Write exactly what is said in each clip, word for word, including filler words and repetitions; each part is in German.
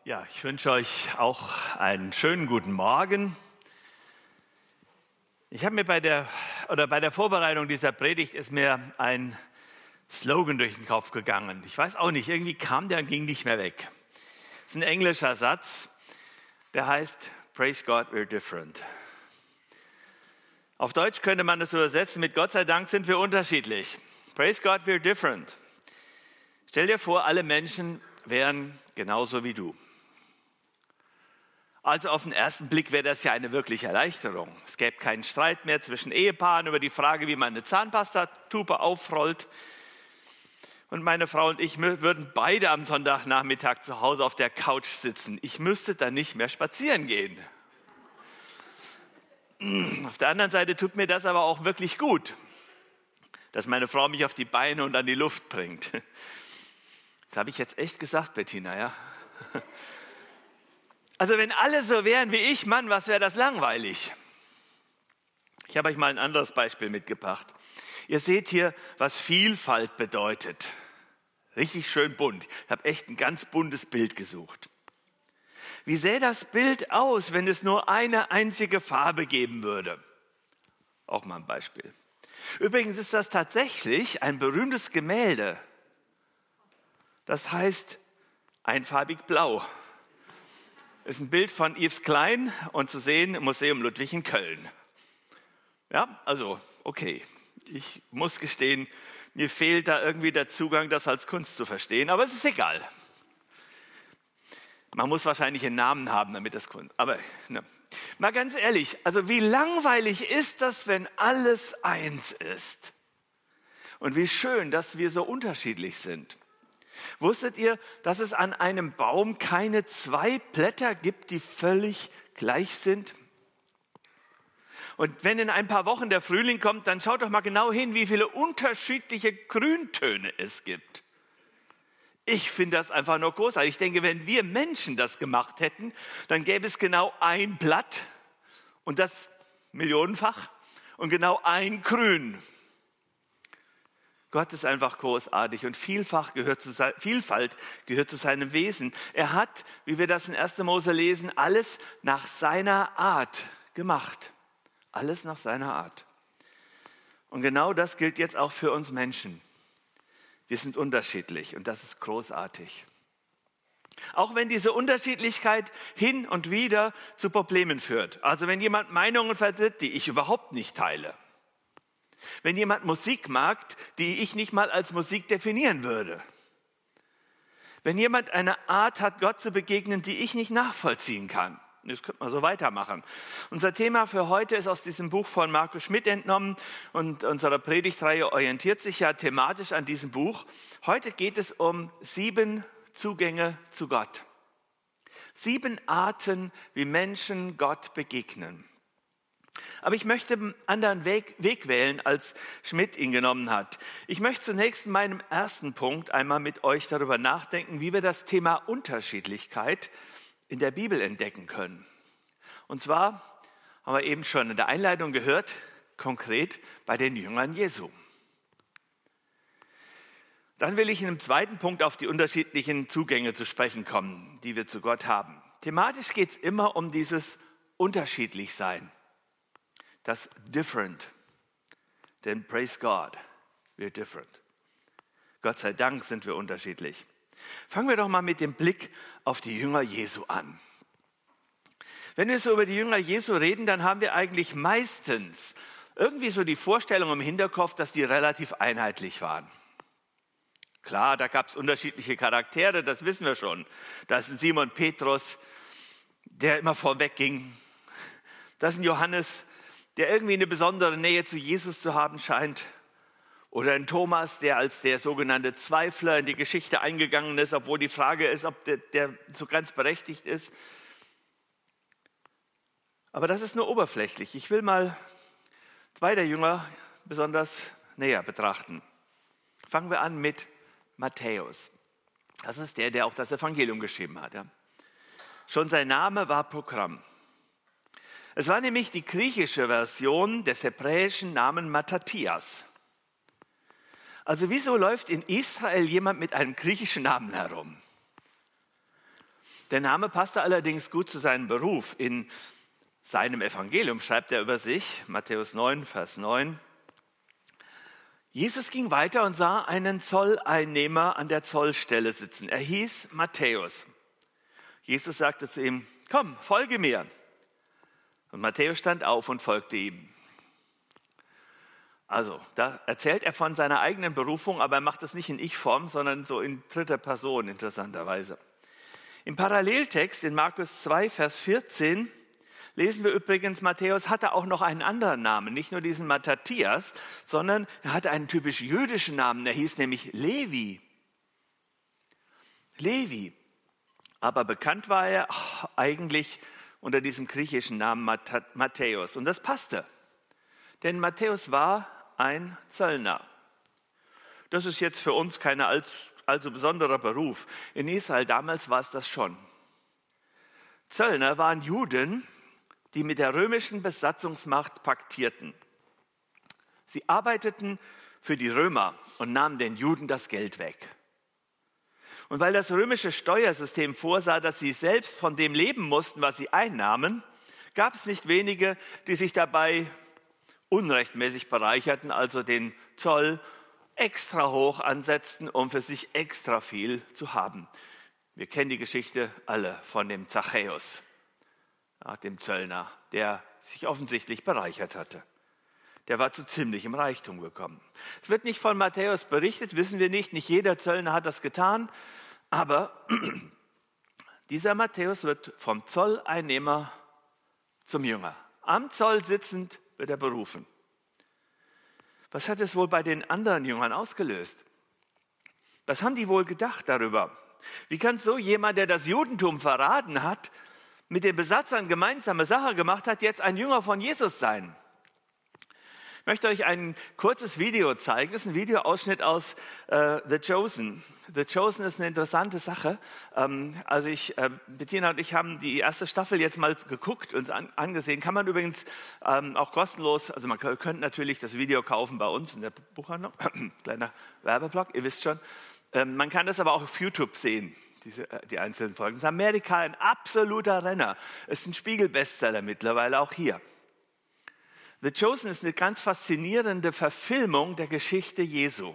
Ja, ich wünsche euch auch einen schönen guten Morgen. Ich habe mir bei der oder bei der Vorbereitung dieser Predigt ist mir ein Slogan durch den Kopf gegangen. Ich weiß auch nicht, irgendwie kam der und ging nicht mehr weg. Das ist ein englischer Satz, der heißt Praise God, we're different. Auf Deutsch könnte man das übersetzen mit Gott sei Dank sind wir unterschiedlich. Praise God, we're different. Stell dir vor, alle Menschen wären genauso wie du. Also auf den ersten Blick wäre das ja eine wirkliche Erleichterung. Es gäbe keinen Streit mehr zwischen Ehepaaren über die Frage, wie man eine Zahnpastatube aufrollt. Und meine Frau und ich würden beide am Sonntagnachmittag zu Hause auf der Couch sitzen. Ich müsste dann nicht mehr spazieren gehen. Auf der anderen Seite tut mir das aber auch wirklich gut, dass meine Frau mich auf die Beine und an die Luft bringt. Das habe ich jetzt echt gesagt, Bettina, ja? Also wenn alle so wären wie ich, Mann, was wäre das langweilig. Ich habe euch mal ein anderes Beispiel mitgebracht. Ihr seht hier, was Vielfalt bedeutet. Richtig schön bunt. Ich habe echt ein ganz buntes Bild gesucht. Wie sähe das Bild aus, wenn es nur eine einzige Farbe geben würde? Auch mal ein Beispiel. Übrigens ist das tatsächlich ein berühmtes Gemälde. Das heißt einfarbig blau. Ist ein Bild von Yves Klein und zu sehen im Museum Ludwig in Köln. Ja, also okay. Ich muss gestehen, mir fehlt da irgendwie der Zugang, das als Kunst zu verstehen, aber es ist egal. Man muss wahrscheinlich einen Namen haben, damit das Kunst. Aber ne. Mal ganz ehrlich, also wie langweilig ist das, wenn alles eins ist? Und wie schön, dass wir so unterschiedlich sind. Wusstet ihr, dass es an einem Baum keine zwei Blätter gibt, die völlig gleich sind? Und wenn in ein paar Wochen der Frühling kommt, dann schaut doch mal genau hin, wie viele unterschiedliche Grüntöne es gibt. Ich finde das einfach nur großartig. Ich denke, wenn wir Menschen das gemacht hätten, dann gäbe es genau ein Blatt und das millionenfach und genau ein Grün. Gott ist einfach großartig und Vielfalt gehört, zu sein, Vielfalt gehört zu seinem Wesen. Er hat, wie wir das in erster Mose lesen, alles nach seiner Art gemacht. Alles nach seiner Art. Und genau das gilt jetzt auch für uns Menschen. Wir sind unterschiedlich und das ist großartig. Auch wenn diese Unterschiedlichkeit hin und wieder zu Problemen führt. Also wenn jemand Meinungen vertritt, die ich überhaupt nicht teile. Wenn jemand Musik mag, die ich nicht mal als Musik definieren würde. Wenn jemand eine Art hat, Gott zu begegnen, die ich nicht nachvollziehen kann. Das könnte man so weitermachen. Unser Thema für heute ist aus diesem Buch von Markus Schmidt entnommen und unsere Predigtreihe orientiert sich ja thematisch an diesem Buch. Heute geht es um sieben Zugänge zu Gott. Sieben Arten, wie Menschen Gott begegnen. Aber ich möchte einen anderen Weg, Weg wählen, als Schmidt ihn genommen hat. Ich möchte zunächst in meinem ersten Punkt einmal mit euch darüber nachdenken, wie wir das Thema Unterschiedlichkeit in der Bibel entdecken können. Und zwar haben wir eben schon in der Einleitung gehört, konkret bei den Jüngern Jesu. Dann will ich in einem zweiten Punkt auf die unterschiedlichen Zugänge zu sprechen kommen, die wir zu Gott haben. Thematisch geht es immer um dieses Unterschiedlichsein. Das Different, denn praise God, we're different. Gott sei Dank sind wir unterschiedlich. Fangen wir doch mal mit dem Blick auf die Jünger Jesu an. Wenn wir so über die Jünger Jesu reden, dann haben wir eigentlich meistens irgendwie so die Vorstellung im Hinterkopf, dass die relativ einheitlich waren. Klar, da gab es unterschiedliche Charaktere, das wissen wir schon. Da ist ein Simon Petrus, der immer vorweg ging. Da ist ein Johannes, der irgendwie eine besondere Nähe zu Jesus zu haben scheint. Oder ein Thomas, der als der sogenannte Zweifler in die Geschichte eingegangen ist, obwohl die Frage ist, ob der, der so ganz berechtigt ist. Aber das ist nur oberflächlich. Ich will mal zwei der Jünger besonders näher betrachten. Fangen wir an mit Matthäus. Das ist der, der auch das Evangelium geschrieben hat. Ja. Schon sein Name war Programm. Es war nämlich die griechische Version des hebräischen Namen Mattathias. Also wieso läuft in Israel jemand mit einem griechischen Namen herum? Der Name passte allerdings gut zu seinem Beruf. In seinem Evangelium schreibt er über sich, Matthäus neun, Vers neun, Jesus ging weiter und sah einen Zolleinnehmer an der Zollstelle sitzen. Er hieß Matthäus. Jesus sagte zu ihm, komm, folge mir. Und Matthäus stand auf und folgte ihm. Also, da erzählt er von seiner eigenen Berufung, aber er macht das nicht in Ich-Form, sondern so in dritter Person, interessanterweise. Im Paralleltext in Markus zwei, Vers vierzehn lesen wir übrigens, Matthäus hatte auch noch einen anderen Namen, nicht nur diesen Matthias, sondern er hatte einen typisch jüdischen Namen, der hieß nämlich Levi. Levi. Aber bekannt war er oh, eigentlich unter diesem griechischen Namen Matthäus. Und das passte, denn Matthäus war ein Zöllner. Das ist jetzt für uns kein allzu, allzu besonderer Beruf. In Israel damals war es das schon. Zöllner waren Juden, die mit der römischen Besatzungsmacht paktierten. Sie arbeiteten für die Römer und nahmen den Juden das Geld weg. Und weil das römische Steuersystem vorsah, dass sie selbst von dem leben mussten, was sie einnahmen, gab es nicht wenige, die sich dabei unrechtmäßig bereicherten, also den Zoll extra hoch ansetzten, um für sich extra viel zu haben. Wir kennen die Geschichte alle von dem Zachäus, ja, dem Zöllner, der sich offensichtlich bereichert hatte. Der war zu ziemlichem Reichtum gekommen. Es wird nicht von Matthäus berichtet, wissen wir nicht. Nicht jeder Zöllner hat das getan. Aber dieser Matthäus wird vom Zolleinnehmer zum Jünger. Am Zoll sitzend wird er berufen. Was hat es wohl bei den anderen Jüngern ausgelöst? Was haben die wohl gedacht darüber? Wie kann so jemand, der das Judentum verraten hat, mit den Besatzern gemeinsame Sache gemacht hat, jetzt ein Jünger von Jesus sein? Ich möchte euch ein kurzes Video zeigen. Das ist ein Videoausschnitt aus äh, The Chosen. The Chosen ist eine interessante Sache. Ähm, also ich, äh, Bettina und ich haben die erste Staffel jetzt mal geguckt, uns an, angesehen. Kann man übrigens ähm, auch kostenlos, also man könnte natürlich das Video kaufen bei uns in der Buchhandlung. Kleiner Werbeblock, ihr wisst schon. Ähm, man kann das aber auch auf YouTube sehen, diese, äh, die einzelnen Folgen. Das ist Amerika ein absoluter Renner. Es ist ein Spiegel-Bestseller mittlerweile auch hier. The Chosen ist eine ganz faszinierende Verfilmung der Geschichte Jesu.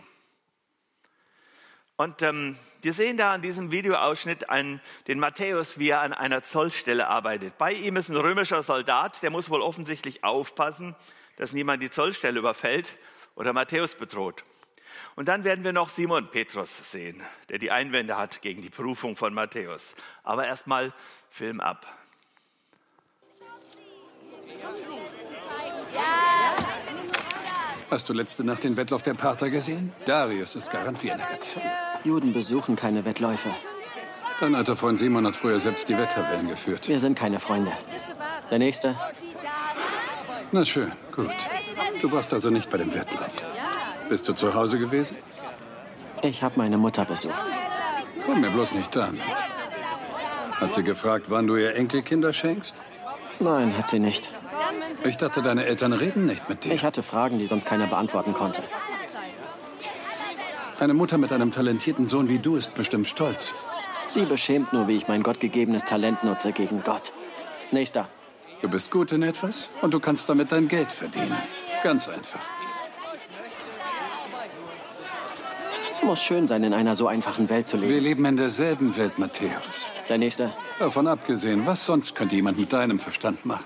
Und ähm, wir sehen da an diesem Videoausschnitt einen, den Matthäus, wie er an einer Zollstelle arbeitet. Bei ihm ist ein römischer Soldat, der muss wohl offensichtlich aufpassen, dass niemand die Zollstelle überfällt oder Matthäus bedroht. Und dann werden wir noch Simon Petrus sehen, der die Einwände hat gegen die Berufung von Matthäus. Aber erstmal Film ab. Hast du letzte Nacht den Wettlauf der Parther gesehen? Darius ist garantiert nett. Juden besuchen keine Wettläufe. Dein alter Freund Simon hat früher selbst die Wetttabellen geführt. Wir sind keine Freunde. Der Nächste. Na schön, gut. Du warst also nicht bei dem Wettlauf. Bist du zu Hause gewesen? Ich habe meine Mutter besucht. Komm mir bloß nicht damit. Hat sie gefragt, wann du ihr Enkelkinder schenkst? Nein, hat sie nicht. Ich dachte, deine Eltern reden nicht mit dir. Ich hatte Fragen, die sonst keiner beantworten konnte. Eine Mutter mit einem talentierten Sohn wie du ist bestimmt stolz. Sie beschämt nur, wie ich mein gottgegebenes Talent nutze gegen Gott. Nächster. Du bist gut in etwas und du kannst damit dein Geld verdienen. Ganz einfach. Muss schön sein, in einer so einfachen Welt zu leben. Wir leben in derselben Welt, Matthäus. Der Nächste. Davon abgesehen, was sonst könnte jemand mit deinem Verstand machen?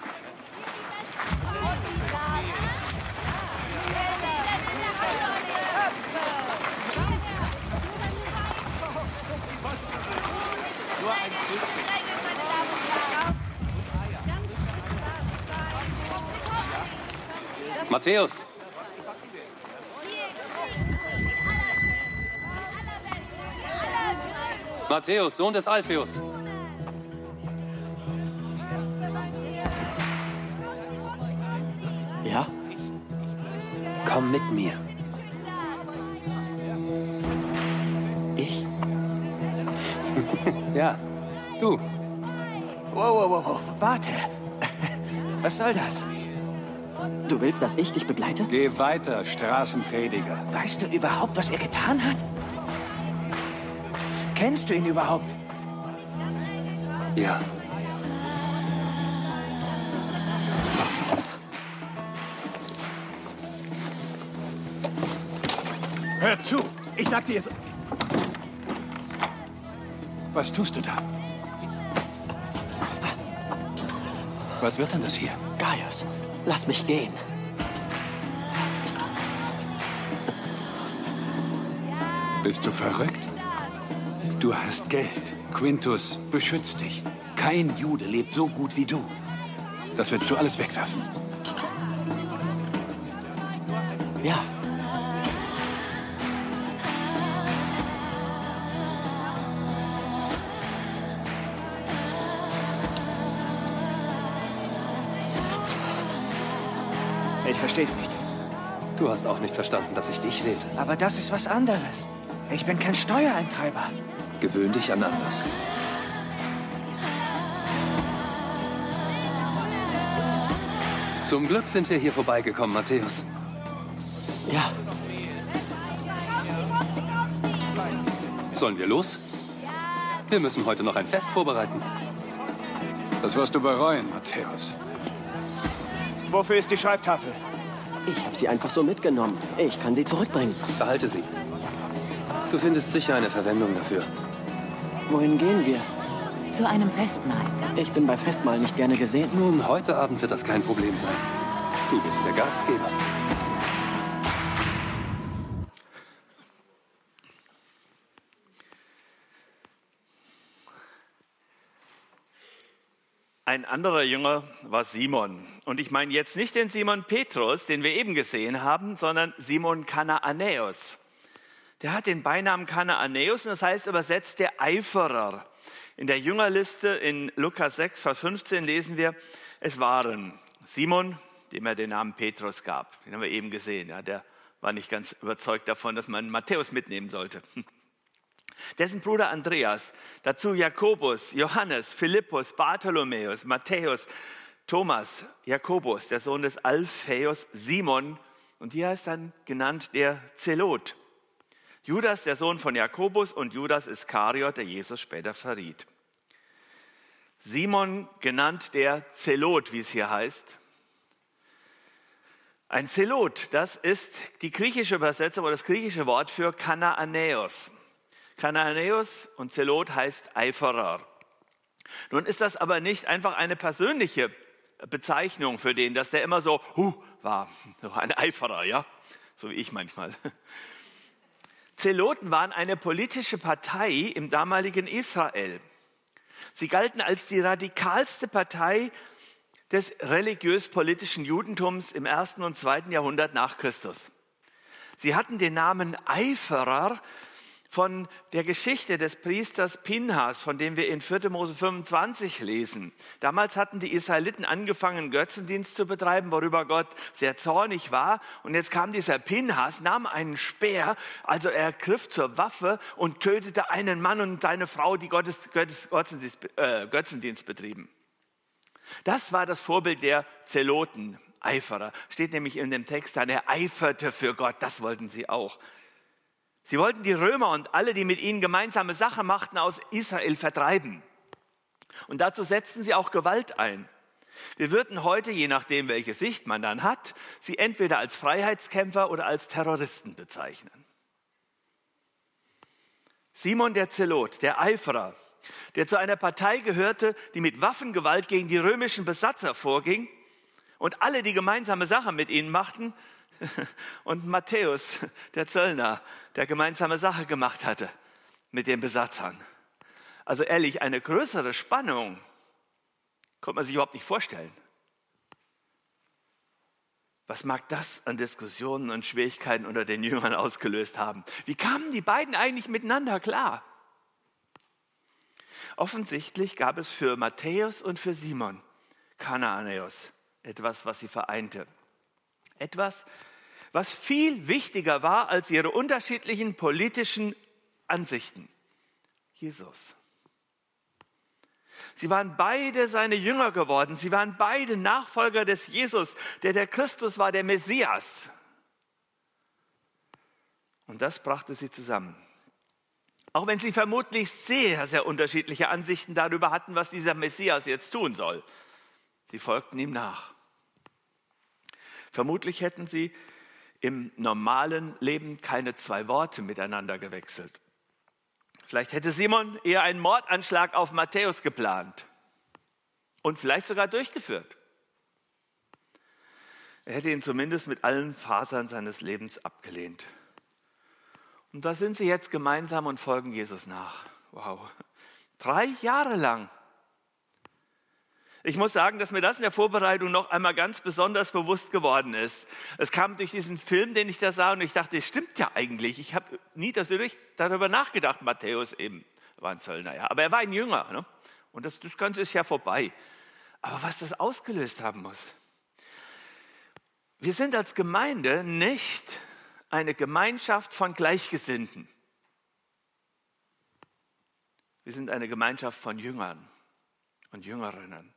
Matthäus! Matthäus, Sohn des Alpheus. Ja? Komm mit mir. Ich? Ja, du. Wow, wow, wow, wow. Warte. Was soll das? Du willst, dass ich dich begleite? Geh weiter, Straßenprediger. Weißt du überhaupt, was er getan hat? Kennst du ihn überhaupt? Ja. Hör zu! Ich sag dir jetzt... Was tust du da? Was wird denn das hier? Gaius, lass mich gehen. Bist du verrückt? Du hast Geld. Quintus beschützt dich. Kein Jude lebt so gut wie du. Das willst du alles wegwerfen. Ja. Ich versteh's nicht. Du hast auch nicht verstanden, dass ich dich wählte. Aber das ist was anderes. Ich bin kein Steuereintreiber. Gewöhn dich an anders. Zum Glück sind wir hier vorbeigekommen, Matthäus. Ja. Sollen wir los? Wir müssen heute noch ein Fest vorbereiten. Das wirst du bereuen, Matthäus. Wofür ist die Schreibtafel? Ich habe sie einfach so mitgenommen. Ich kann sie zurückbringen. Behalte sie. Du findest sicher eine Verwendung dafür. Wohin gehen wir? Zu einem Festmahl. Ich bin bei Festmahl nicht gerne gesehen. Nun, heute Abend wird das kein Problem sein. Du bist der Gastgeber. Ein anderer Jünger war Simon. Und ich meine jetzt nicht den Simon Petrus, den wir eben gesehen haben, sondern Simon Kanaanäus. Der hat den Beinamen Kanaanäus, und das heißt übersetzt der Eiferer. In der Jüngerliste in Lukas sechs, Vers fünfzehn lesen wir, es waren Simon, dem er den Namen Petrus gab. Den haben wir eben gesehen. Ja, der war nicht ganz überzeugt davon, dass man Matthäus mitnehmen sollte. Dessen Bruder Andreas, dazu Jakobus, Johannes, Philippus, Bartholomäus, Matthäus, Thomas, Jakobus, der Sohn des Alphaeus, Simon, und hier ist dann genannt der Zelot. Judas, der Sohn von Jakobus, und Judas Iskariot, der Jesus später verriet. Simon, genannt der Zelot, wie es hier heißt. Ein Zelot, das ist die griechische Übersetzung oder das griechische Wort für Kanaanäus. Kanaanäus und Zelot heißt Eiferer. Nun ist das aber nicht einfach eine persönliche Bezeichnung für den, dass der immer so hu war, so ein Eiferer, ja, so wie ich manchmal. Zeloten waren eine politische Partei im damaligen Israel. Sie galten als die radikalste Partei des religiös-politischen Judentums im ersten und zweiten Jahrhundert nach Christus. Sie hatten den Namen Eiferer von der Geschichte des Priesters Pinhas, von dem wir in vierter Mose fünfundzwanzig lesen. Damals hatten die Israeliten angefangen, Götzendienst zu betreiben, worüber Gott sehr zornig war. Und jetzt kam dieser Pinhas, nahm einen Speer, also er griff zur Waffe und tötete einen Mann und seine Frau, die Gottes, Gottes, Götzendienst, äh, Götzendienst betrieben. Das war das Vorbild der Zeloten, Eiferer. Steht nämlich in dem Text, er eiferte für Gott, das wollten sie auch. Sie wollten die Römer und alle, die mit ihnen gemeinsame Sache machten, aus Israel vertreiben. Und dazu setzten sie auch Gewalt ein. Wir würden heute, je nachdem, welche Sicht man dann hat, sie entweder als Freiheitskämpfer oder als Terroristen bezeichnen. Simon der Zelot, der Eiferer, der zu einer Partei gehörte, die mit Waffengewalt gegen die römischen Besatzer vorging und alle, die gemeinsame Sache mit ihnen machten, und Matthäus, der Zöllner, der gemeinsame Sache gemacht hatte mit den Besatzern. Also ehrlich, eine größere Spannung konnte man sich überhaupt nicht vorstellen. Was mag das an Diskussionen und Schwierigkeiten unter den Jüngern ausgelöst haben? Wie kamen die beiden eigentlich miteinander klar? Offensichtlich gab es für Matthäus und für Simon Kanaanäus etwas, was sie vereinte. Etwas, was viel wichtiger war als ihre unterschiedlichen politischen Ansichten. Jesus. Sie waren beide seine Jünger geworden. Sie waren beide Nachfolger des Jesus, der der Christus war, der Messias. Und das brachte sie zusammen. Auch wenn sie vermutlich sehr, sehr unterschiedliche Ansichten darüber hatten, was dieser Messias jetzt tun soll. Sie folgten ihm nach. Vermutlich hätten sie im normalen Leben keine zwei Worte miteinander gewechselt. Vielleicht hätte Simon eher einen Mordanschlag auf Matthäus geplant und vielleicht sogar durchgeführt. Er hätte ihn zumindest mit allen Fasern seines Lebens abgelehnt. Und da sind sie jetzt gemeinsam und folgen Jesus nach. Wow, drei Jahre lang. Ich muss sagen, dass mir das in der Vorbereitung noch einmal ganz besonders bewusst geworden ist. Es kam durch diesen Film, den ich da sah, und ich dachte, das stimmt ja eigentlich. Ich habe nie darüber nachgedacht, Matthäus eben war ein Zöllner, ja. Aber er war ein Jünger, ne? Und das, das Ganze ist ja vorbei. Aber was das ausgelöst haben muss. Wir sind als Gemeinde nicht eine Gemeinschaft von Gleichgesinnten. Wir sind eine Gemeinschaft von Jüngern und Jüngerinnen.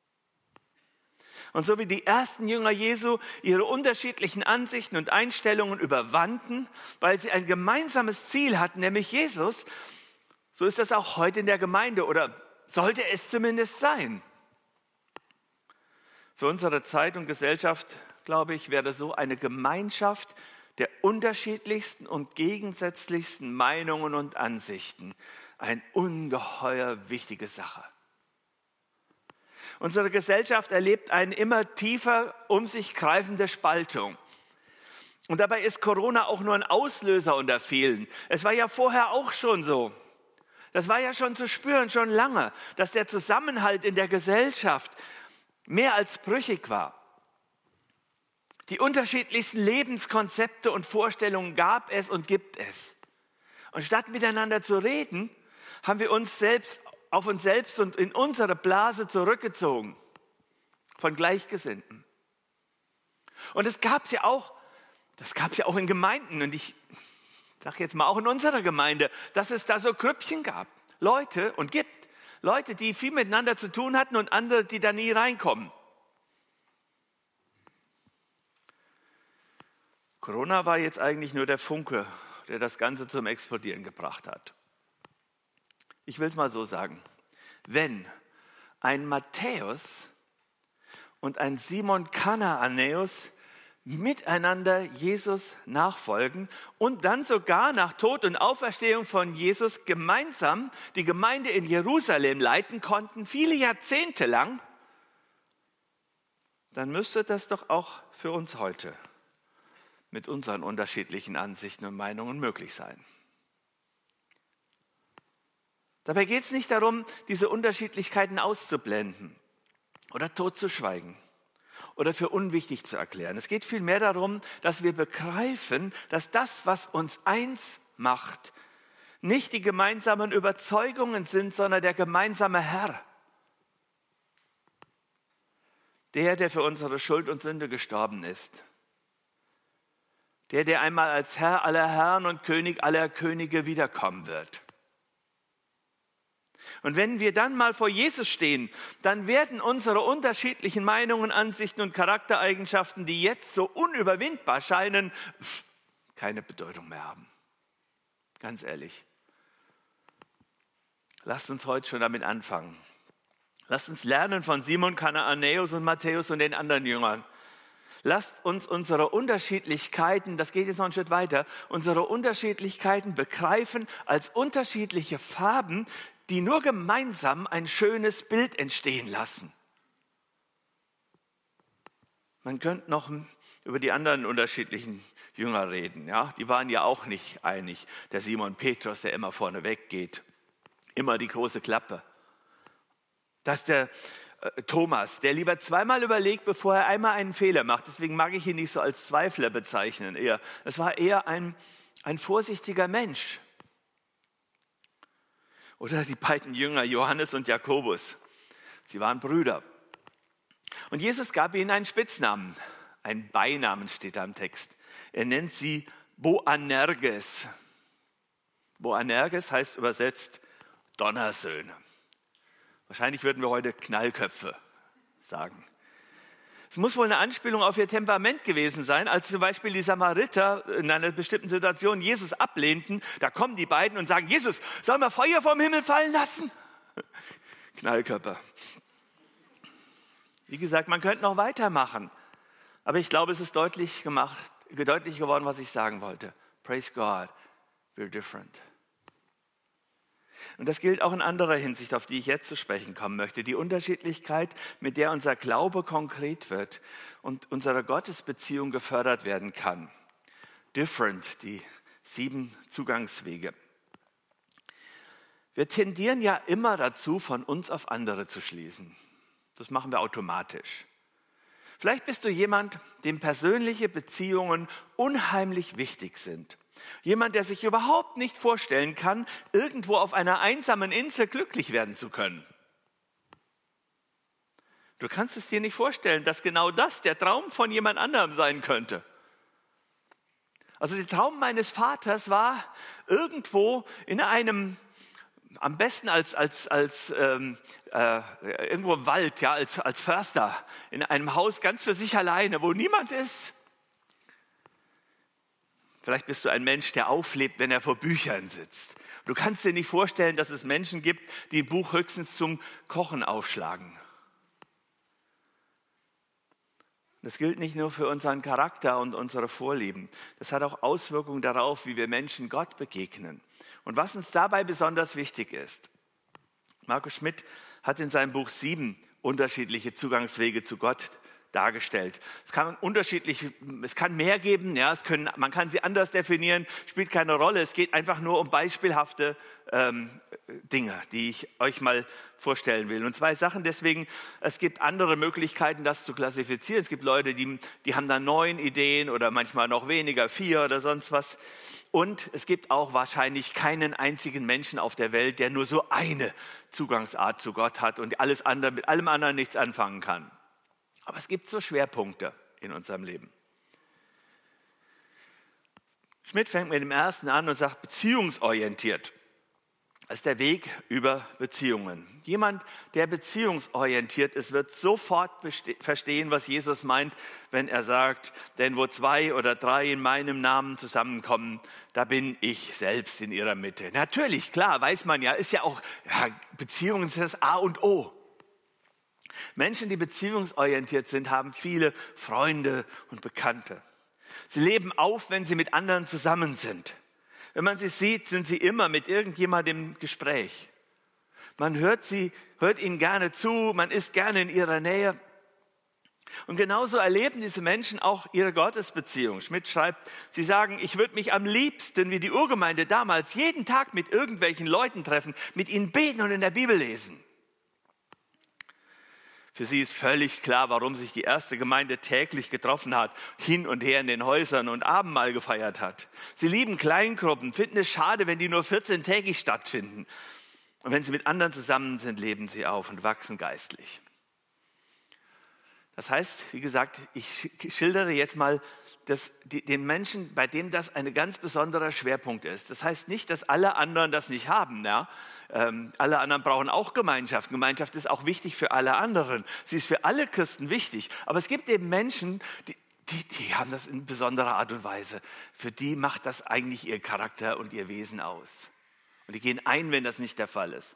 Und so wie die ersten Jünger Jesu ihre unterschiedlichen Ansichten und Einstellungen überwanden, weil sie ein gemeinsames Ziel hatten, nämlich Jesus, so ist das auch heute in der Gemeinde oder sollte es zumindest sein. Für unsere Zeit und Gesellschaft, glaube ich, wäre so eine Gemeinschaft der unterschiedlichsten und gegensätzlichsten Meinungen und Ansichten eine ungeheuer wichtige Sache. Unsere Gesellschaft erlebt eine immer tiefer um sich greifende Spaltung. Und dabei ist Corona auch nur ein Auslöser unter vielen. Es war ja vorher auch schon so. Das war ja schon zu spüren, schon lange, dass der Zusammenhalt in der Gesellschaft mehr als brüchig war. Die unterschiedlichsten Lebenskonzepte und Vorstellungen gab es und gibt es. Und statt miteinander zu reden, haben wir uns selbst auf uns selbst und in unsere Blase zurückgezogen von Gleichgesinnten. Und es gab es ja auch, das gab es ja auch in Gemeinden und ich sage jetzt mal auch in unserer Gemeinde, dass es da so Grüppchen gab, Leute und gibt Leute, die viel miteinander zu tun hatten und andere, die da nie reinkommen. Corona war jetzt eigentlich nur der Funke, der das Ganze zum Explodieren gebracht hat. Ich will es mal so sagen, wenn ein Matthäus und ein Simon Kanaaneus miteinander Jesus nachfolgen und dann sogar nach Tod und Auferstehung von Jesus gemeinsam die Gemeinde in Jerusalem leiten konnten, viele Jahrzehnte lang, dann müsste das doch auch für uns heute mit unseren unterschiedlichen Ansichten und Meinungen möglich sein. Dabei geht es nicht darum, diese Unterschiedlichkeiten auszublenden oder totzuschweigen oder für unwichtig zu erklären. Es geht vielmehr darum, dass wir begreifen, dass das, was uns eins macht, nicht die gemeinsamen Überzeugungen sind, sondern der gemeinsame Herr. Der, der für unsere Schuld und Sünde gestorben ist. Der, der einmal als Herr aller Herren und König aller Könige wiederkommen wird. Und wenn wir dann mal vor Jesus stehen, dann werden unsere unterschiedlichen Meinungen, Ansichten und Charaktereigenschaften, die jetzt so unüberwindbar scheinen, keine Bedeutung mehr haben. Ganz ehrlich. Lasst uns heute schon damit anfangen. Lasst uns lernen von Simon Kanaaneus und Matthäus und den anderen Jüngern. Lasst uns unsere Unterschiedlichkeiten, das geht jetzt noch einen Schritt weiter, unsere Unterschiedlichkeiten begreifen als unterschiedliche Farben, die nur gemeinsam ein schönes Bild entstehen lassen. Man könnte noch über die anderen unterschiedlichen Jünger reden. Ja? Die waren ja auch nicht einig. Der Simon Petrus, der immer vorne weggeht, immer die große Klappe. Dass der äh, Thomas, der lieber zweimal überlegt, bevor er einmal einen Fehler macht. Deswegen mag ich ihn nicht so als Zweifler bezeichnen. Eher. Es war eher ein, ein vorsichtiger Mensch. Oder die beiden Jünger, Johannes und Jakobus. Sie waren Brüder. Und Jesus gab ihnen einen Spitznamen. Ein Beinamen steht da im Text. Er nennt sie Boanerges. Boanerges heißt übersetzt Donnersöhne. Wahrscheinlich würden wir heute Knallköpfe sagen. Es muss wohl eine Anspielung auf ihr Temperament gewesen sein, als zum Beispiel die Samariter in einer bestimmten Situation Jesus ablehnten. Da kommen die beiden und sagen, Jesus, sollen wir Feuer vom Himmel fallen lassen? Knallkörper. Wie gesagt, man könnte noch weitermachen. Aber ich glaube, es ist deutlich gemacht, deutlich geworden, was ich sagen wollte. Praise God, we're different. Und das gilt auch in anderer Hinsicht, auf die ich jetzt zu sprechen kommen möchte. Die Unterschiedlichkeit, mit der unser Glaube konkret wird und unsere Gottesbeziehung gefördert werden kann. Different, die sieben Zugangswege. Wir tendieren ja immer dazu, von uns auf andere zu schließen. Das machen wir automatisch. Vielleicht bist du jemand, dem persönliche Beziehungen unheimlich wichtig sind. Jemand, der sich überhaupt nicht vorstellen kann, irgendwo auf einer einsamen Insel glücklich werden zu können. Du kannst es dir nicht vorstellen, dass genau das der Traum von jemand anderem sein könnte. Also der Traum meines Vaters war, irgendwo in einem, am besten als, als, als ähm, äh, irgendwo im Wald, ja, als, als Förster, in einem Haus ganz für sich alleine, wo niemand ist. Vielleicht bist du ein Mensch, der auflebt, wenn er vor Büchern sitzt. Du kannst dir nicht vorstellen, dass es Menschen gibt, die ein Buch höchstens zum Kochen aufschlagen. Das gilt nicht nur für unseren Charakter und unsere Vorlieben. Das hat auch Auswirkungen darauf, wie wir Menschen Gott begegnen. Und was uns dabei besonders wichtig ist. Markus Schmidt hat in seinem Buch sieben unterschiedliche Zugangswege zu Gott dargestellt. Es kann unterschiedlich, es kann mehr geben, ja, es können, man kann sie anders definieren, spielt keine Rolle. Es geht einfach nur um beispielhafte ähm, Dinge, die ich euch mal vorstellen will. Und zwei Sachen deswegen, es gibt andere Möglichkeiten, das zu klassifizieren. Es gibt Leute, die, die haben da neun Ideen oder manchmal noch weniger, vier oder sonst was. Und es gibt auch wahrscheinlich keinen einzigen Menschen auf der Welt, der nur so eine Zugangsart zu Gott hat und alles andere, mit allem anderen nichts anfangen kann. Aber es gibt so Schwerpunkte in unserem Leben. Schmidt fängt mit dem ersten an und sagt, beziehungsorientiert. Das ist der Weg über Beziehungen. Jemand, der beziehungsorientiert ist, wird sofort verstehen, was Jesus meint, wenn er sagt, denn wo zwei oder drei in meinem Namen zusammenkommen, da bin ich selbst in ihrer Mitte. Natürlich, klar, weiß man ja, ist ja auch, ja, Beziehungen ist das A und O. Menschen, die beziehungsorientiert sind, haben viele Freunde und Bekannte. Sie leben auf, wenn sie mit anderen zusammen sind. Wenn man sie sieht, sind sie immer mit irgendjemandem im Gespräch. Man hört sie, hört ihnen gerne zu, man ist gerne in ihrer Nähe. Und genauso erleben diese Menschen auch ihre Gottesbeziehung. Schmidt schreibt, sie sagen, ich würde mich am liebsten, wie die Urgemeinde damals, jeden Tag mit irgendwelchen Leuten treffen, mit ihnen beten und in der Bibel lesen. Für sie ist völlig klar, warum sich die erste Gemeinde täglich getroffen hat, hin und her in den Häusern und Abendmahl gefeiert hat. Sie lieben Kleingruppen, finden es schade, wenn die nur vierzehntägig stattfinden. Und wenn sie mit anderen zusammen sind, leben sie auf und wachsen geistlich. Das heißt, wie gesagt, ich schildere jetzt mal das, die, den Menschen, bei dem das ein ganz besonderer Schwerpunkt ist. Das heißt nicht, dass alle anderen das nicht haben. Ja? Ähm, alle anderen brauchen auch Gemeinschaft. Gemeinschaft ist auch wichtig für alle anderen. Sie ist für alle Christen wichtig. Aber es gibt eben Menschen, die, die, die haben das in besonderer Art und Weise. Für die macht das eigentlich ihr Charakter und ihr Wesen aus. Und die gehen ein, wenn das nicht der Fall ist.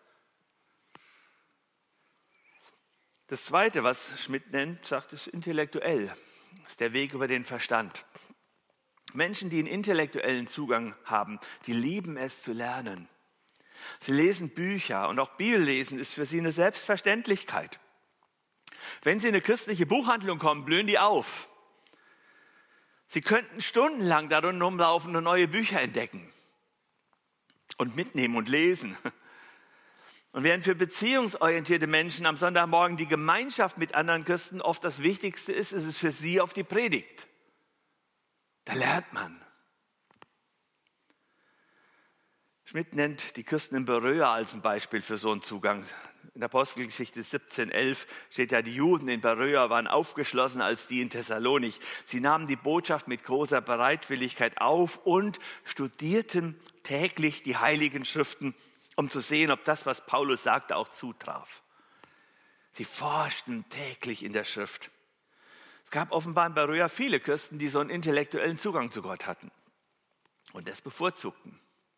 Das Zweite, was Schmidt nennt, sagt, ist intellektuell. Das ist der Weg über den Verstand. Menschen, die einen intellektuellen Zugang haben, die lieben es zu lernen. Sie lesen Bücher und auch Bibellesen ist für sie eine Selbstverständlichkeit. Wenn sie in eine christliche Buchhandlung kommen, blühen die auf. Sie könnten stundenlang darin rumlaufen und neue Bücher entdecken und mitnehmen und lesen. Und während für beziehungsorientierte Menschen am Sonntagmorgen die Gemeinschaft mit anderen Christen oft das Wichtigste ist, ist es für sie auf die Predigt. Da lernt man. Schmidt nennt die Christen in Beröa als ein Beispiel für so einen Zugang. In der Apostelgeschichte siebzehn elf steht ja, die Juden in Beröa waren aufgeschlossen als die in Thessalonich. Sie nahmen die Botschaft mit großer Bereitwilligkeit auf und studierten täglich die Heiligen Schriften, um zu sehen, ob das, was Paulus sagte, auch zutraf. Sie forschten täglich in der Schrift. gab offenbar in Beröa viele Christen, die so einen intellektuellen Zugang zu Gott hatten und das bevorzugten.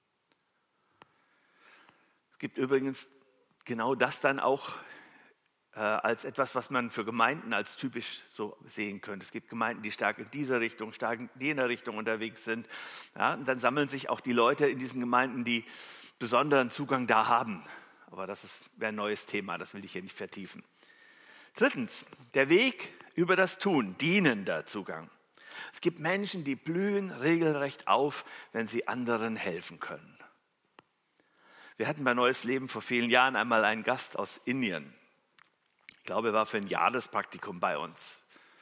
Es gibt übrigens genau das dann auch äh, als etwas, was man für Gemeinden als typisch so sehen könnte. Es gibt Gemeinden, die stark in dieser Richtung, stark in jener Richtung unterwegs sind. Ja, und dann sammeln sich auch die Leute in diesen Gemeinden, die besonderen Zugang da haben. Aber das ist wäre ein neues Thema, das will ich hier nicht vertiefen. Drittens, der Weg über das Tun, dienender Zugang. Es gibt Menschen, die blühen regelrecht auf, wenn sie anderen helfen können. Wir hatten bei Neues Leben vor vielen Jahren einmal einen Gast aus Indien. Ich glaube, er war für ein Jahrespraktikum bei uns.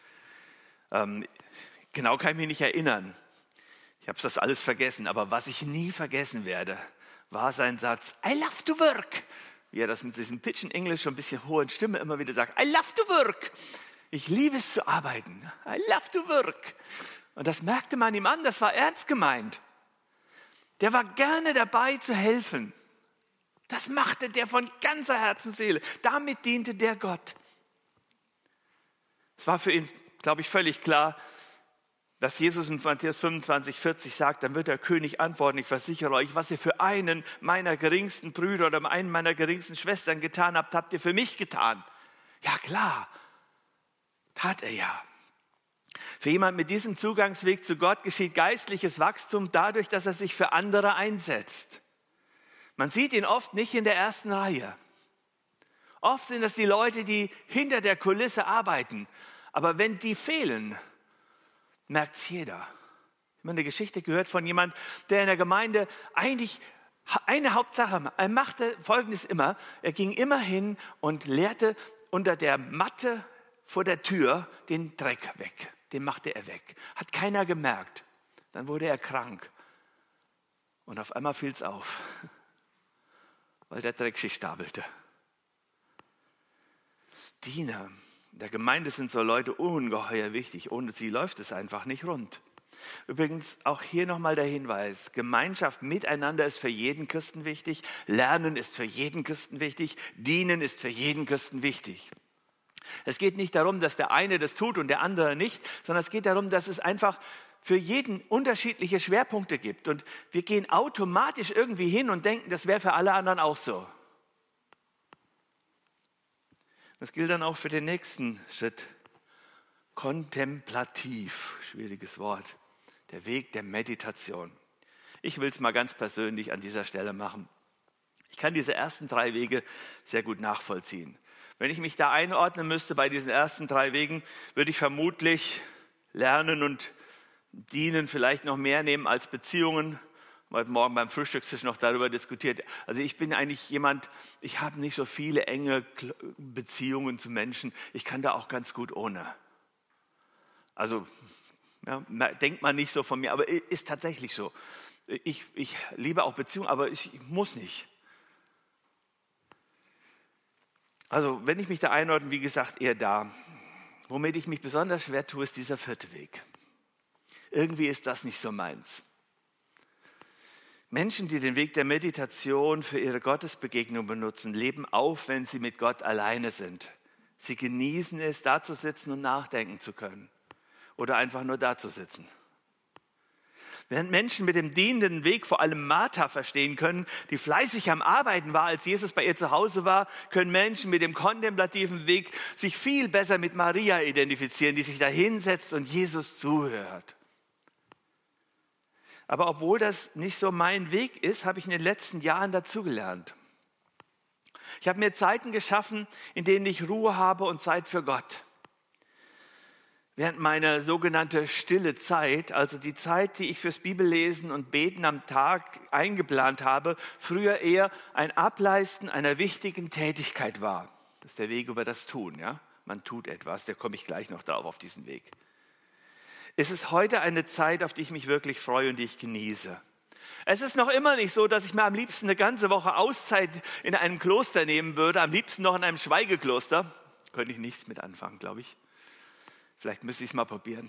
Ähm, genau kann ich mich nicht erinnern. Ich habe das alles vergessen. Aber was ich nie vergessen werde, war sein Satz, I love to work. Wie er das mit diesem Pidgin English und ein bisschen hohen Stimme immer wieder sagt, I love to work. Ich liebe es zu arbeiten. I love to work. Und das merkte man ihm an, das war ernst gemeint. Der war gerne dabei zu helfen. Das machte der von ganzer Herzensseele. Damit diente der Gott. Es war für ihn, glaube ich, völlig klar, dass Jesus in Matthäus fünfundzwanzig, vierzig sagt, dann wird der König antworten, ich versichere euch, was ihr für einen meiner geringsten Brüder oder einen meiner geringsten Schwestern getan habt, habt ihr für mich getan. Ja klar, tat er ja. Für jemand mit diesem Zugangsweg zu Gott geschieht geistliches Wachstum dadurch, dass er sich für andere einsetzt. Man sieht ihn oft nicht in der ersten Reihe. Oft sind das die Leute, die hinter der Kulisse arbeiten. Aber wenn die fehlen, merkt es jeder. Ich habe eine Geschichte gehört von jemandem, der in der Gemeinde eigentlich eine Hauptsache, er machte Folgendes immer. Er ging immer hin und leerte unter der Matte vor der Tür den Dreck weg. Den machte er weg. Hat keiner gemerkt. Dann wurde er krank. Und auf einmal fiel es auf, weil der Dreck sich stapelte. Diener in der Gemeinde sind so Leute ungeheuer wichtig. Ohne sie läuft es einfach nicht rund. Übrigens auch hier nochmal der Hinweis, Gemeinschaft miteinander ist für jeden Christen wichtig, Lernen ist für jeden Christen wichtig, Dienen ist für jeden Christen wichtig. Es geht nicht darum, dass der eine das tut und der andere nicht, sondern es geht darum, dass es einfach für jeden unterschiedliche Schwerpunkte gibt. Und wir gehen automatisch irgendwie hin und denken, das wäre für alle anderen auch so. Das gilt dann auch für den nächsten Schritt. Kontemplativ, schwieriges Wort. Der Weg der Meditation. Ich will es mal ganz persönlich an dieser Stelle machen. Ich kann diese ersten drei Wege sehr gut nachvollziehen. Wenn ich mich da einordnen müsste bei diesen ersten drei Wegen, würde ich vermutlich Lernen und Dienen vielleicht noch mehr nehmen als Beziehungen. Heute Morgen beim Frühstückstisch noch darüber diskutiert. Also ich bin eigentlich jemand, ich habe nicht so viele enge Beziehungen zu Menschen. Ich kann da auch ganz gut ohne. Also ja, denkt man nicht so von mir, aber ist tatsächlich so. Ich, ich liebe auch Beziehungen, aber ich, ich muss nicht. Also wenn ich mich da einordne, wie gesagt, eher da. Womit ich mich besonders schwer tue, ist dieser vierte Weg. Irgendwie ist das nicht so meins. Menschen, die den Weg der Meditation für ihre Gottesbegegnung benutzen, leben auf, wenn sie mit Gott alleine sind. Sie genießen es, da zu sitzen und nachdenken zu können. Oder einfach nur da zu sitzen. Während Menschen mit dem dienenden Weg vor allem Martha verstehen können, die fleißig am Arbeiten war, als Jesus bei ihr zu Hause war, können Menschen mit dem kontemplativen Weg sich viel besser mit Maria identifizieren, die sich da hinsetzt und Jesus zuhört. Aber obwohl das nicht so mein Weg ist, habe ich in den letzten Jahren dazugelernt. Ich habe mir Zeiten geschaffen, in denen ich Ruhe habe und Zeit für Gott. Während meiner sogenannte stille Zeit, also die Zeit, die ich fürs Bibellesen und Beten am Tag eingeplant habe, früher eher ein Ableisten einer wichtigen Tätigkeit war. Das ist der Weg über das Tun, ja? Man tut etwas, da komme ich gleich noch drauf auf diesen Weg. Es ist heute eine Zeit, auf die ich mich wirklich freue und die ich genieße. Es ist noch immer nicht so, dass ich mir am liebsten eine ganze Woche Auszeit in einem Kloster nehmen würde, am liebsten noch in einem Schweigekloster. Könnte ich nichts mit anfangen, glaube ich. Vielleicht müsste ich es mal probieren.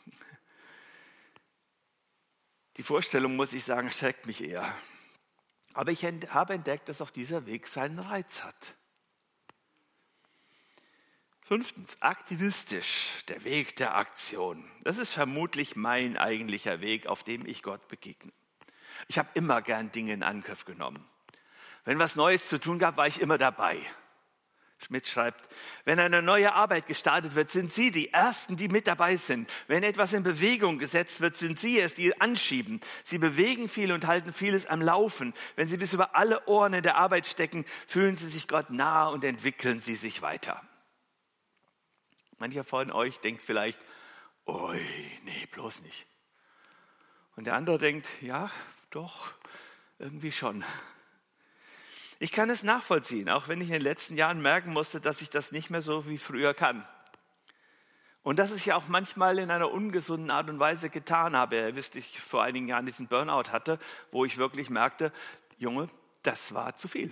Die Vorstellung, muss ich sagen, schreckt mich eher. Aber ich habe entdeckt, dass auch dieser Weg seinen Reiz hat. Fünftens, aktivistisch, der Weg der Aktion. Das ist vermutlich mein eigentlicher Weg, auf dem ich Gott begegne. Ich habe immer gern Dinge in Angriff genommen. Wenn was Neues zu tun gab, war ich immer dabei. Schmidt schreibt, wenn eine neue Arbeit gestartet wird, sind Sie die Ersten, die mit dabei sind. Wenn etwas in Bewegung gesetzt wird, sind Sie es, die anschieben. Sie bewegen viel und halten vieles am Laufen. Wenn Sie bis über alle Ohren in der Arbeit stecken, fühlen Sie sich Gott nahe und entwickeln Sie sich weiter. Mancher von euch denkt vielleicht, oi, nee, bloß nicht. Und der andere denkt, ja, doch, irgendwie schon. Ich kann es nachvollziehen, auch wenn ich in den letzten Jahren merken musste, dass ich das nicht mehr so wie früher kann. Und dass ich ja auch manchmal in einer ungesunden Art und Weise getan habe. Ihr wisst, ich vor einigen Jahren diesen Burnout hatte, wo ich wirklich merkte, Junge, das war zu viel.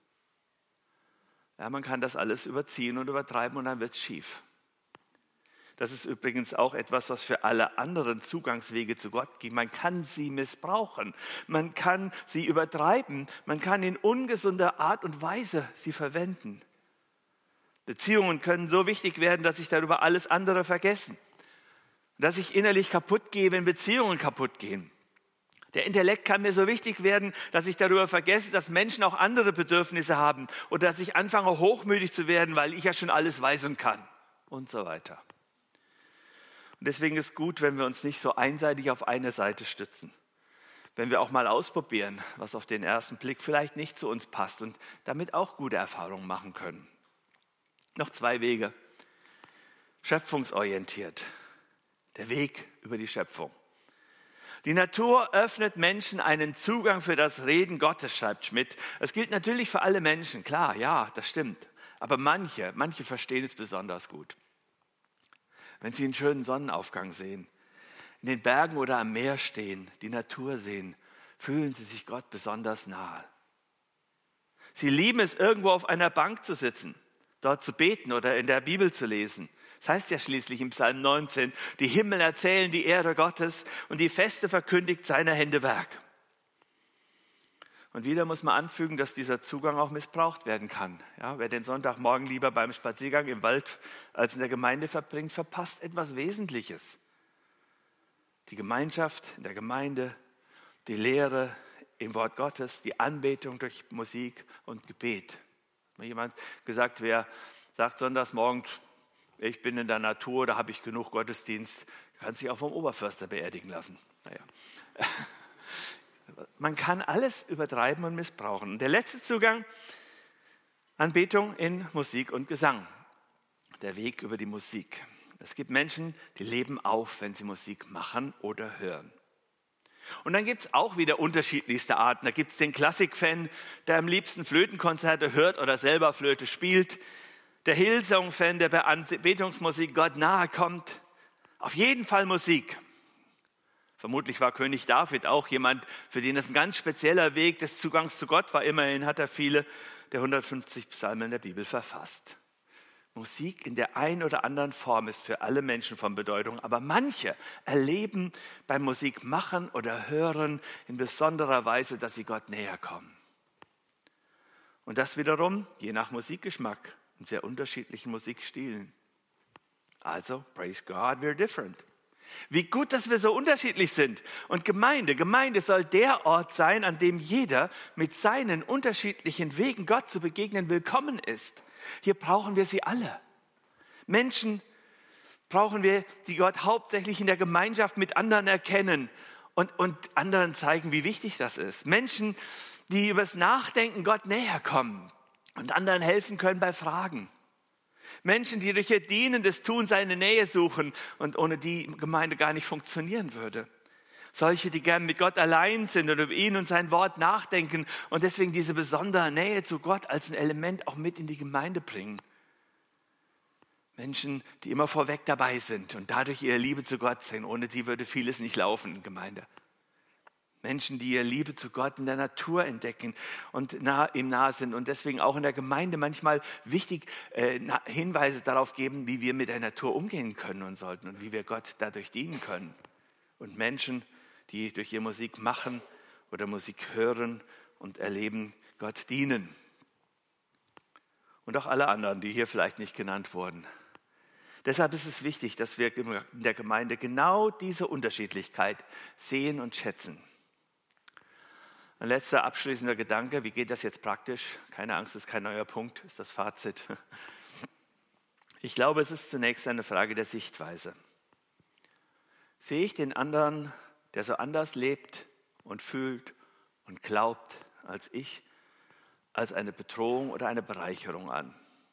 Ja, man kann das alles überziehen und übertreiben und dann wird es schief. Das ist übrigens auch etwas, was für alle anderen Zugangswege zu Gott gibt. Man kann sie missbrauchen, man kann sie übertreiben, man kann in ungesunder Art und Weise sie verwenden. Beziehungen können so wichtig werden, dass ich darüber alles andere vergessen. Dass ich innerlich kaputt gehe, wenn Beziehungen kaputt gehen. Der Intellekt kann mir so wichtig werden, dass ich darüber vergesse, dass Menschen auch andere Bedürfnisse haben oder dass ich anfange, hochmütig zu werden, weil ich ja schon alles weiß und kann und so weiter. Und deswegen ist es gut, wenn wir uns nicht so einseitig auf eine Seite stützen. Wenn wir auch mal ausprobieren, was auf den ersten Blick vielleicht nicht zu uns passt und damit auch gute Erfahrungen machen können. Noch zwei Wege. Schöpfungsorientiert. Der Weg über die Schöpfung. Die Natur öffnet Menschen einen Zugang für das Reden Gottes, schreibt Schmidt. Es gilt natürlich für alle Menschen, klar, ja, das stimmt. Aber manche, manche verstehen es besonders gut. Wenn Sie einen schönen Sonnenaufgang sehen, in den Bergen oder am Meer stehen, die Natur sehen, fühlen Sie sich Gott besonders nahe. Sie lieben es, irgendwo auf einer Bank zu sitzen, dort zu beten oder in der Bibel zu lesen. Das heißt ja schließlich im Psalm neunzehn, die Himmel erzählen die Ehre Gottes und die Feste verkündigt seiner Hände Werk. Und wieder muss man anfügen, dass dieser Zugang auch missbraucht werden kann. Ja, wer den Sonntagmorgen lieber beim Spaziergang im Wald als in der Gemeinde verbringt, verpasst etwas Wesentliches. Die Gemeinschaft in der Gemeinde, die Lehre im Wort Gottes, die Anbetung durch Musik und Gebet. Hat mir jemand gesagt, wer sagt sonntagsmorgen, ich bin in der Natur, da habe ich genug Gottesdienst, kann sich auch vom Oberförster beerdigen lassen. Naja. Man kann alles übertreiben und missbrauchen. Und der letzte Zugang, Anbetung in Musik und Gesang. Der Weg über die Musik. Es gibt Menschen, die leben auf, wenn sie Musik machen oder hören. Und dann gibt es auch wieder unterschiedlichste Arten. Da gibt es den Klassik-Fan, der am liebsten Flötenkonzerte hört oder selber Flöte spielt. Der Hillsong-Fan, der bei Anbetungsmusik Gott nahe kommt. Auf jeden Fall Musik. Vermutlich war König David auch jemand, für den es ein ganz spezieller Weg des Zugangs zu Gott war. Immerhin hat er viele der hundertfünfzig Psalmen der Bibel verfasst. Musik in der einen oder anderen Form ist für alle Menschen von Bedeutung, aber manche erleben beim Musikmachen oder Hören in besonderer Weise, dass sie Gott näher kommen. Und das wiederum je nach Musikgeschmack und sehr unterschiedlichen Musikstilen. Also, praise God, we're different. Wie gut, dass wir so unterschiedlich sind. Und Gemeinde, Gemeinde soll der Ort sein, an dem jeder mit seinen unterschiedlichen Wegen Gott zu begegnen willkommen ist. Hier brauchen wir sie alle. Menschen brauchen wir, die Gott hauptsächlich in der Gemeinschaft mit anderen erkennen und, und anderen zeigen, wie wichtig das ist. Menschen, die übers Nachdenken Gott näher kommen und anderen helfen können bei Fragen. Menschen, die durch ihr dienendes Tun seine Nähe suchen und ohne die Gemeinde gar nicht funktionieren würde. Solche, die gern mit Gott allein sind und über ihn und sein Wort nachdenken und deswegen diese besondere Nähe zu Gott als ein Element auch mit in die Gemeinde bringen. Menschen, die immer vorweg dabei sind und dadurch ihre Liebe zu Gott sehen. Ohne die würde vieles nicht laufen in Gemeinde. Menschen, die ihre Liebe zu Gott in der Natur entdecken und nah, ihm nahe sind und deswegen auch in der Gemeinde manchmal wichtig äh, Hinweise darauf geben, wie wir mit der Natur umgehen können und sollten und wie wir Gott dadurch dienen können. Und Menschen, die durch ihre Musik machen oder Musik hören und erleben, Gott dienen. Und auch alle anderen, die hier vielleicht nicht genannt wurden. Deshalb ist es wichtig, dass wir in der Gemeinde genau diese Unterschiedlichkeit sehen und schätzen. Ein letzter abschließender Gedanke, wie geht das jetzt praktisch? Keine Angst, das ist kein neuer Punkt, ist das Fazit. Ich glaube, es ist zunächst eine Frage der Sichtweise. Sehe ich den anderen, der so anders lebt und fühlt und glaubt als ich, als eine Bedrohung oder eine Bereicherung an?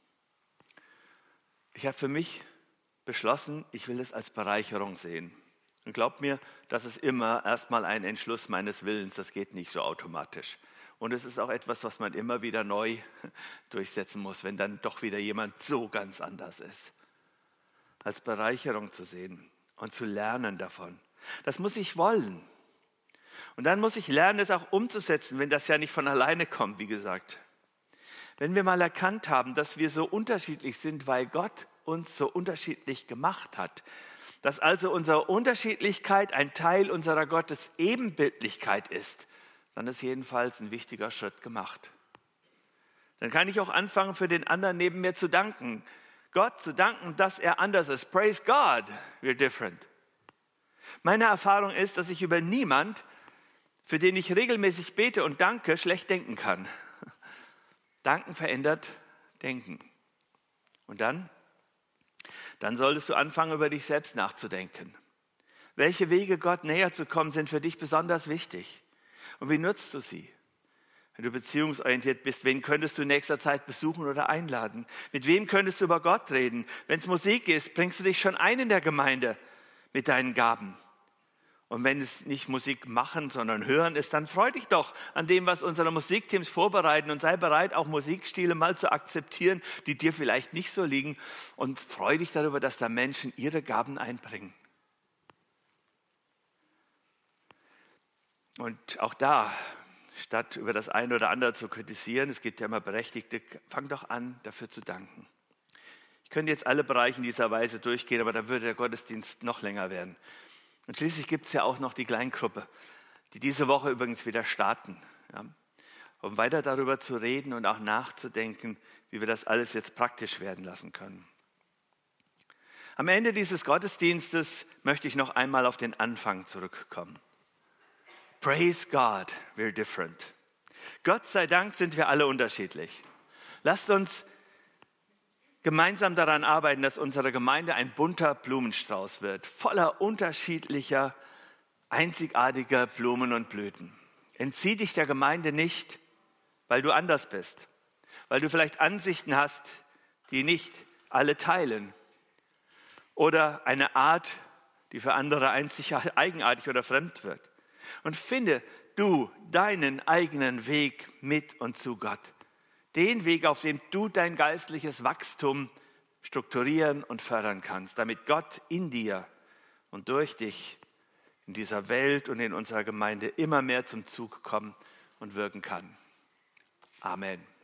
Ich habe für mich beschlossen, ich will es als Bereicherung sehen. Und glaubt mir, das ist immer erstmal ein Entschluss meines Willens, das geht nicht so automatisch. Und es ist auch etwas, was man immer wieder neu durchsetzen muss, wenn dann doch wieder jemand so ganz anders ist. Als Bereicherung zu sehen und zu lernen davon. Das muss ich wollen. Und dann muss ich lernen, es auch umzusetzen, wenn das ja nicht von alleine kommt, wie gesagt. Wenn wir mal erkannt haben, dass wir so unterschiedlich sind, weil Gott uns so unterschiedlich gemacht hat, dass also unsere Unterschiedlichkeit ein Teil unserer Gottes-Ebenbildlichkeit ist, dann ist jedenfalls ein wichtiger Schritt gemacht. Dann kann ich auch anfangen, für den anderen neben mir zu danken. Gott zu danken, dass er anders ist. Praise God, we're different. Meine Erfahrung ist, dass ich über niemand, für den ich regelmäßig bete und danke, schlecht denken kann. Danken verändert Denken. Und dann? Dann solltest du anfangen, über dich selbst nachzudenken. Welche Wege, Gott näher zu kommen, sind für dich besonders wichtig? Und wie nutzt du sie? Wenn du beziehungsorientiert bist, wen könntest du in nächster Zeit besuchen oder einladen? Mit wem könntest du über Gott reden? Wenn es Musik ist, bringst du dich schon ein in der Gemeinde mit deinen Gaben. Und wenn es nicht Musik machen, sondern hören ist, dann freu dich doch an dem, was unsere Musikteams vorbereiten und sei bereit, auch Musikstile mal zu akzeptieren, die dir vielleicht nicht so liegen. Und freu dich darüber, dass da Menschen ihre Gaben einbringen. Und auch da, statt über das eine oder andere zu kritisieren, es gibt ja immer Berechtigte, fang doch an, dafür zu danken. Ich könnte jetzt alle Bereiche in dieser Weise durchgehen, aber dann würde der Gottesdienst noch länger werden. Und schließlich gibt es ja auch noch die Kleingruppe, die diese Woche übrigens wieder starten, ja, um weiter darüber zu reden und auch nachzudenken, wie wir das alles jetzt praktisch werden lassen können. Am Ende dieses Gottesdienstes möchte ich noch einmal auf den Anfang zurückkommen. Praise God, we're different. Gott sei Dank sind wir alle unterschiedlich. Lasst uns gemeinsam daran arbeiten, dass unsere Gemeinde ein bunter Blumenstrauß wird, voller unterschiedlicher, einzigartiger Blumen und Blüten. Entzieh dich der Gemeinde nicht, weil du anders bist, weil du vielleicht Ansichten hast, die nicht alle teilen oder eine Art, die für andere einzig eigenartig oder fremd wird. Und finde du deinen eigenen Weg mit und zu Gott. Den Weg, auf dem du dein geistliches Wachstum strukturieren und fördern kannst, damit Gott in dir und durch dich in dieser Welt und in unserer Gemeinde immer mehr zum Zug kommen und wirken kann. Amen.